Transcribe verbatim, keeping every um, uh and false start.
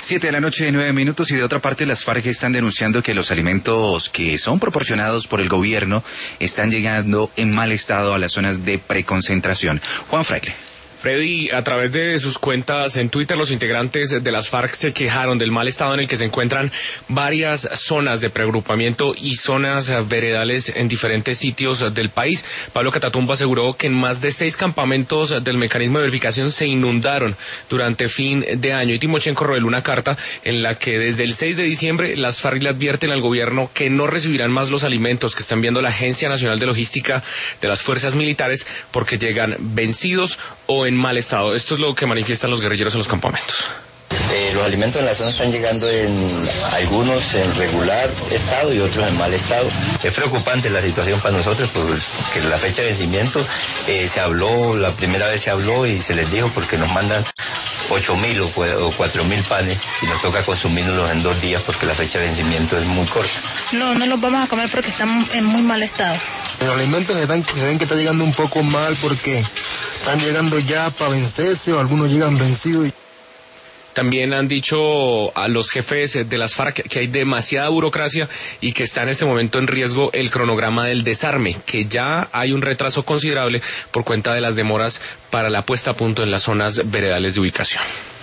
Siete de la noche, nueve minutos, y de otra parte las FARC están denunciando que los alimentos que son proporcionados por el gobierno están llegando en mal estado a las zonas de preconcentración. Juan Fraile. Freddy, a través de sus cuentas en Twitter, los integrantes de las FARC se quejaron del mal estado en el que se encuentran varias zonas de preagrupamiento y zonas veredales en diferentes sitios del país. Pablo Catatumbo aseguró que en más de seis campamentos del mecanismo de verificación se inundaron durante fin de año. Y Timochenko reveló una carta en la que desde el seis de diciembre las FARC le advierten al gobierno que no recibirán más los alimentos que está enviando la Agencia Nacional de Logística de las Fuerzas Militares porque llegan vencidos o en mal estado. Esto es lo que manifiestan los guerrilleros en los campamentos. Eh, los alimentos en la zona están llegando en algunos en regular estado y otros en mal estado. Es preocupante la situación para nosotros porque la fecha de vencimiento eh, se habló, la primera vez se habló y se les dijo porque nos mandan ocho mil o cuatro mil panes y nos toca consumirlos en dos días porque la fecha de vencimiento es muy corta. No, no los vamos a comer porque están en muy mal estado. Los alimentos están, se ven que están llegando un poco mal porque están llegando ya para vencerse o algunos llegan vencidos. También han dicho a los jefes de las FARC que hay demasiada burocracia y que está en este momento en riesgo el cronograma del desarme, que ya hay un retraso considerable por cuenta de las demoras para la puesta a punto en las zonas veredales de ubicación.